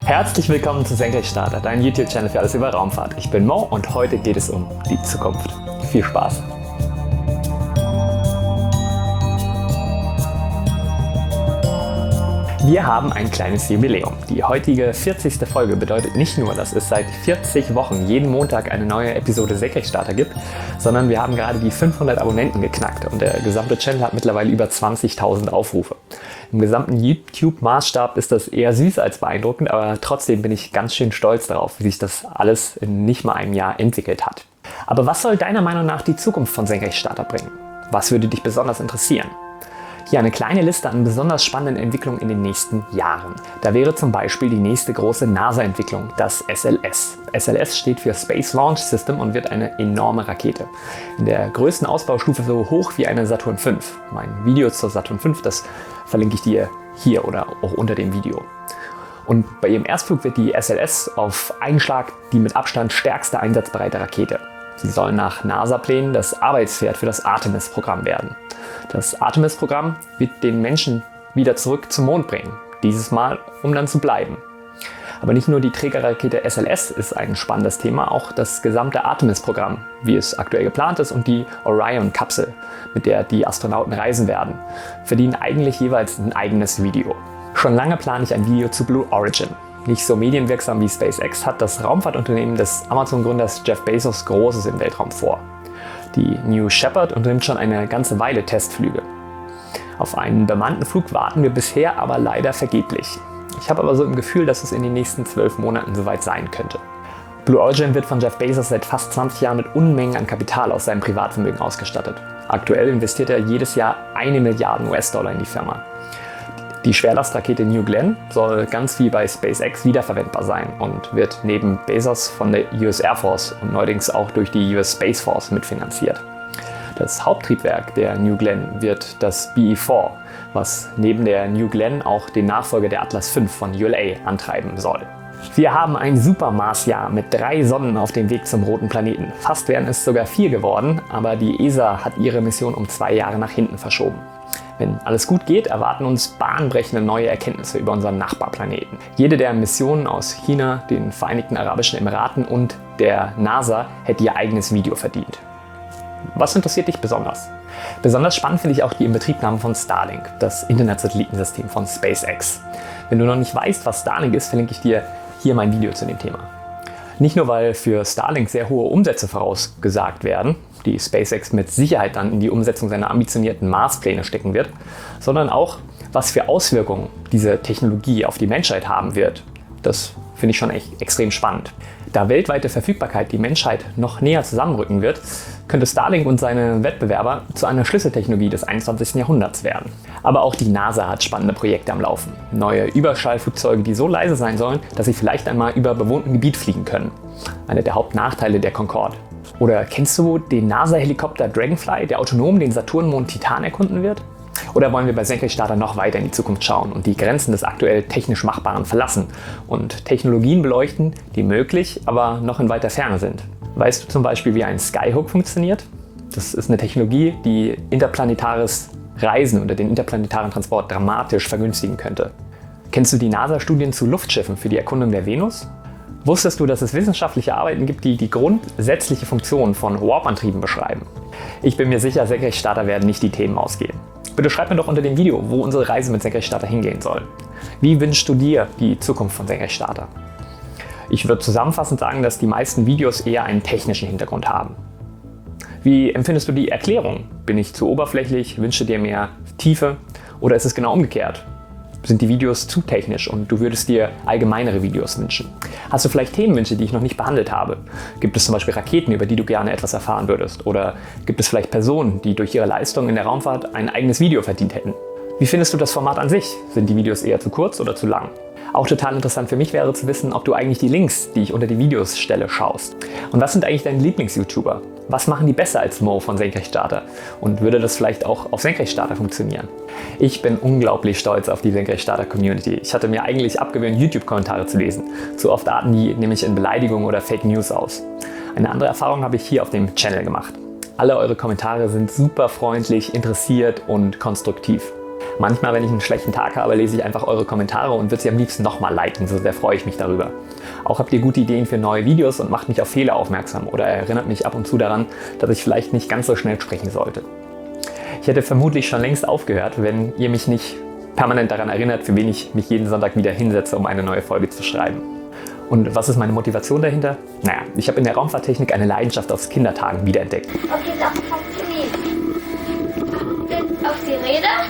Herzlich willkommen zu Senkrechtstarter, dein YouTube-Channel für alles über Raumfahrt. Ich bin Mo und heute geht es um die Zukunft. Viel Spaß! Wir haben ein kleines Jubiläum. Die heutige 40. Folge bedeutet nicht nur, dass es seit 40 Wochen jeden Montag eine neue Episode Senkrechtstarter gibt, sondern wir haben gerade die 500 Abonnenten geknackt und der gesamte Channel hat mittlerweile über 20.000 Aufrufe. Im gesamten YouTube-Maßstab ist das eher süß als beeindruckend, aber trotzdem bin ich ganz schön stolz darauf, wie sich das alles in nicht mal einem Jahr entwickelt hat. Aber was soll deiner Meinung nach die Zukunft von Senkrechtstarter bringen? Was würde dich besonders interessieren? Hier eine kleine Liste an besonders spannenden Entwicklungen in den nächsten Jahren. Da wäre zum Beispiel die nächste große NASA-Entwicklung, das SLS. SLS steht für Space Launch System und wird eine enorme Rakete. In der größten Ausbaustufe so hoch wie eine Saturn V. Mein Video zur Saturn V, das verlinke ich dir hier oder auch unter dem Video. Und bei ihrem Erstflug wird die SLS auf einen Schlag die mit Abstand stärkste einsatzbereite Rakete. Sie soll nach NASA-Plänen das Arbeitspferd für das Artemis-Programm werden. Das Artemis-Programm wird den Menschen wieder zurück zum Mond bringen. Dieses Mal, um dann zu bleiben. Aber nicht nur die Trägerrakete SLS ist ein spannendes Thema, auch das gesamte Artemis-Programm, wie es aktuell geplant ist, und die Orion-Kapsel, mit der die Astronauten reisen werden, verdienen eigentlich jeweils ein eigenes Video. Schon lange plane ich ein Video zu Blue Origin. Nicht so medienwirksam wie SpaceX hat das Raumfahrtunternehmen des Amazon-Gründers Jeff Bezos Großes im Weltraum vor. Die New Shepard unternimmt schon eine ganze Weile Testflüge. Auf einen bemannten Flug warten wir bisher aber leider vergeblich. Ich habe aber so im Gefühl, dass es in den nächsten 12 Monaten soweit sein könnte. Blue Origin wird von Jeff Bezos seit fast 20 Jahren mit Unmengen an Kapital aus seinem Privatvermögen ausgestattet. Aktuell investiert er jedes Jahr 1 Milliarde US-Dollar in die Firma. Die Schwerlastrakete New Glenn soll ganz wie bei SpaceX wiederverwendbar sein und wird neben Bezos von der US Air Force und neuerdings auch durch die US Space Force mitfinanziert. Das Haupttriebwerk der New Glenn wird das BE-4, was neben der New Glenn auch den Nachfolger der Atlas V von ULA antreiben soll. Wir haben ein Supermarsjahr mit 3 Sonnen auf dem Weg zum roten Planeten. Fast wären es sogar 4 geworden, aber die ESA hat ihre Mission um 2 Jahre nach hinten verschoben. Wenn alles gut geht, erwarten uns bahnbrechende neue Erkenntnisse über unseren Nachbarplaneten. Jede der Missionen aus China, den Vereinigten Arabischen Emiraten und der NASA hätte ihr eigenes Video verdient. Was interessiert dich besonders? Besonders spannend finde ich auch die Inbetriebnahme von Starlink, das Internetsatellitensystem von SpaceX. Wenn du noch nicht weißt, was Starlink ist, verlinke ich dir hier mein Video zu dem Thema. Nicht nur, weil für Starlink sehr hohe Umsätze vorausgesagt werden, die SpaceX mit Sicherheit dann in die Umsetzung seiner ambitionierten Marspläne stecken wird, sondern auch, was für Auswirkungen diese Technologie auf die Menschheit haben wird. Das finde ich schon echt extrem spannend. Da weltweite Verfügbarkeit die Menschheit noch näher zusammenrücken wird, könnte Starlink und seine Wettbewerber zu einer Schlüsseltechnologie des 21. Jahrhunderts werden. Aber auch die NASA hat spannende Projekte am Laufen. Neue Überschallflugzeuge, die so leise sein sollen, dass sie vielleicht einmal über bewohntem Gebiet fliegen können. Einer der Hauptnachteile der Concorde. Oder kennst du den NASA-Helikopter Dragonfly, der autonom den Saturnmond Titan erkunden wird? Oder wollen wir bei Senkrechtstarter noch weiter in die Zukunft schauen und die Grenzen des aktuell technisch Machbaren verlassen und Technologien beleuchten, die möglich, aber noch in weiter Ferne sind? Weißt du zum Beispiel, wie ein Skyhook funktioniert? Das ist eine Technologie, die interplanetares Reisen oder den interplanetaren Transport dramatisch vergünstigen könnte. Kennst du die NASA-Studien zu Luftschiffen für die Erkundung der Venus? Wusstest du, dass es wissenschaftliche Arbeiten gibt, die die grundsätzliche Funktion von Warp-Antrieben beschreiben? Ich bin mir sicher, Senkrechtstarter werden nicht die Themen ausgehen. Bitte schreib mir doch unter dem Video, wo unsere Reise mit Senkrechtstarter hingehen soll. Wie wünschst du dir die Zukunft von Senkrechtstarter? Ich würde zusammenfassend sagen, dass die meisten Videos eher einen technischen Hintergrund haben. Wie empfindest du die Erklärung? Bin ich zu oberflächlich, wünsche dir mehr Tiefe oder ist es genau umgekehrt? Sind die Videos zu technisch und du würdest dir allgemeinere Videos wünschen? Hast du vielleicht Themenwünsche, die ich noch nicht behandelt habe? Gibt es zum Beispiel Raketen, über die du gerne etwas erfahren würdest? Oder gibt es vielleicht Personen, die durch ihre Leistung in der Raumfahrt ein eigenes Video verdient hätten? Wie findest du das Format an sich? Sind die Videos eher zu kurz oder zu lang? Auch total interessant für mich wäre zu wissen, ob du eigentlich die Links, die ich unter die Videos stelle, schaust. Und was sind eigentlich deine Lieblings-YouTuber? Was machen die besser als Mo von Senkrechtstarter? Und würde das vielleicht auch auf Senkrechtstarter funktionieren? Ich bin unglaublich stolz auf die Senkrechtstarter-Community. Ich hatte mir eigentlich abgewöhnt, YouTube-Kommentare zu lesen. Zu oft arten die nämlich in Beleidigungen oder Fake News aus. Eine andere Erfahrung habe ich hier auf dem Channel gemacht. Alle eure Kommentare sind super freundlich, interessiert und konstruktiv. Manchmal, wenn ich einen schlechten Tag habe, lese ich einfach eure Kommentare und würde sie am liebsten nochmal liken, so sehr freue ich mich darüber. Auch habt ihr gute Ideen für neue Videos und macht mich auf Fehler aufmerksam oder erinnert mich ab und zu daran, dass ich vielleicht nicht ganz so schnell sprechen sollte. Ich hätte vermutlich schon längst aufgehört, wenn ihr mich nicht permanent daran erinnert, für wen ich mich jeden Sonntag wieder hinsetze, um eine neue Folge zu schreiben. Und was ist meine Motivation dahinter? Naja, ich habe in der Raumfahrttechnik eine Leidenschaft aus Kindertagen wiederentdeckt. Okay, das funktioniert. Jetzt auf die Räder.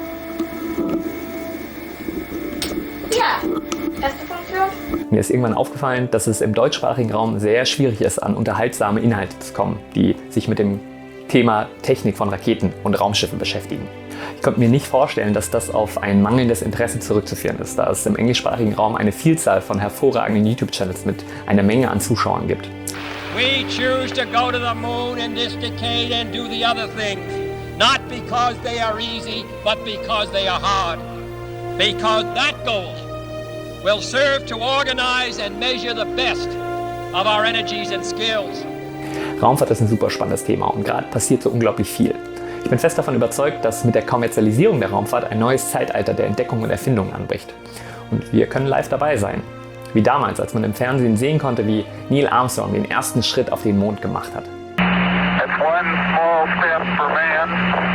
Ja, erste Funktion. Mir ist irgendwann aufgefallen, dass es im deutschsprachigen Raum sehr schwierig ist, an unterhaltsame Inhalte zu kommen, die sich mit dem Thema Technik von Raketen und Raumschiffen beschäftigen. Ich konnte mir nicht vorstellen, dass das auf ein mangelndes Interesse zurückzuführen ist, da es im englischsprachigen Raum eine Vielzahl von hervorragenden YouTube-Channels mit einer Menge an Zuschauern gibt. We choose to go to the moon in this decade and do the other things, not because they are easy, but because they are hard. Because that goal will serve to organize and measure the best of our energies and skills. Raumfahrt ist ein super spannendes Thema und gerade passiert so unglaublich viel. Ich bin fest davon überzeugt, dass mit der Kommerzialisierung der Raumfahrt ein neues Zeitalter der Entdeckung und Erfindung anbricht. Und wir können live dabei sein. Wie damals, als man im Fernsehen sehen konnte, wie Neil Armstrong den ersten Schritt auf den Mond gemacht hat. It's one small step for man,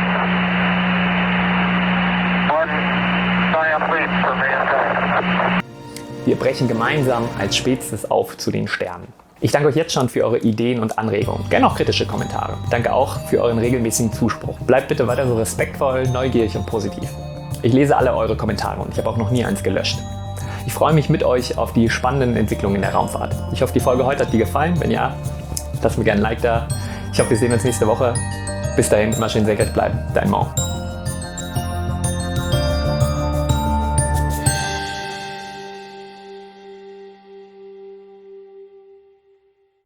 one giant leap for mankind. Wir brechen gemeinsam als Spezies auf zu den Sternen. Ich danke euch jetzt schon für eure Ideen und Anregungen, gerne auch kritische Kommentare. Danke auch für euren regelmäßigen Zuspruch. Bleibt bitte weiter so respektvoll, neugierig und positiv. Ich lese alle eure Kommentare und ich habe auch noch nie eins gelöscht. Ich freue mich mit euch auf die spannenden Entwicklungen in der Raumfahrt. Ich hoffe, die Folge heute hat dir gefallen. Wenn ja, lasst mir gerne ein Like da. Ich hoffe, wir sehen uns nächste Woche. Bis dahin, immer schön senkrecht bleiben. Dein Mo.